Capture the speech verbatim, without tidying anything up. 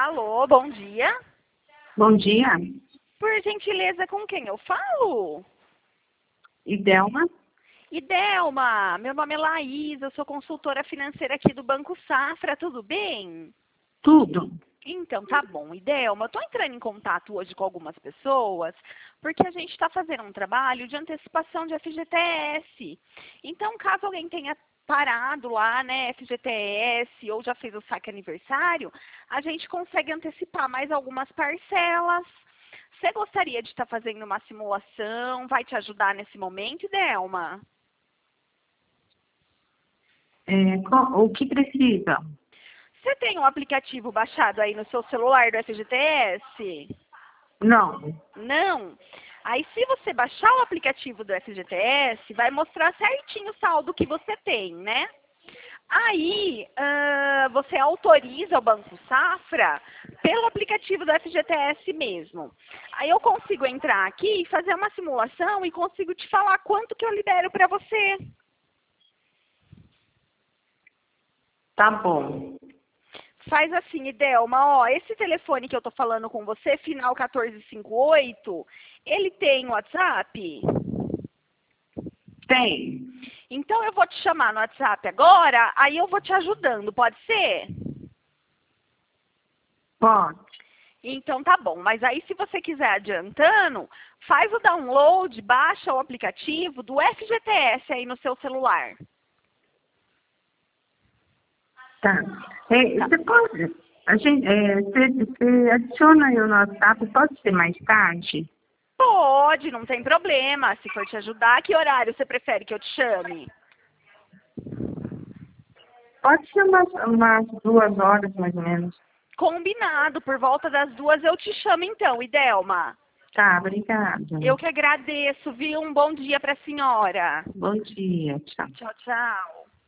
Alô, bom dia. Bom dia, Por gentileza, com quem eu falo? Idelma. Idelma, meu nome é Laís, eu sou consultora financeira aqui do Banco Safra, tudo bem? Tudo. Então, tá bom. Idelma, eu tô entrando em contato hoje com algumas pessoas, porque a gente está fazendo um trabalho de antecipação de F G T S. Então, caso alguém tenha parado lá, né, F G T S, ou já fez o saque aniversário, a gente consegue antecipar mais algumas parcelas. Você gostaria de estar fazendo uma simulação? Vai te ajudar nesse momento, Idelma? É, qual- o que precisa? Você tem um aplicativo baixado aí no seu celular do F G T S? Não. Não. Aí, se você baixar o aplicativo do F G T S, vai mostrar certinho o saldo que você tem, né? Aí, ah, você autoriza o Banco Safra pelo aplicativo do F G T S mesmo. Aí eu consigo entrar aqui, fazer uma simulação e consigo te falar quanto que eu libero para você. Tá bom. Faz assim, Idelma, ó, esse telefone que eu tô falando com você, final quatorze cinquenta e oito, ele tem WhatsApp? Tem. Então eu vou te chamar no WhatsApp agora, aí eu vou te ajudando, pode ser? Pode. Então tá bom, mas aí se você quiser adiantando, faz o download, baixa o aplicativo do F G T S aí no seu celular. Tá. É, você pode. A gente, é, você, você adiciona aí o nosso WhatsApp, pode ser mais tarde? Pode, não tem problema, se for te ajudar, que horário você prefere que eu te chame? Pode ser umas, umas duas horas, mais ou menos. Combinado, por volta das duas eu te chamo então, Idelma. Tá, obrigada. Eu que agradeço, viu? Um bom dia para a senhora. Bom dia, tchau. Tchau, tchau.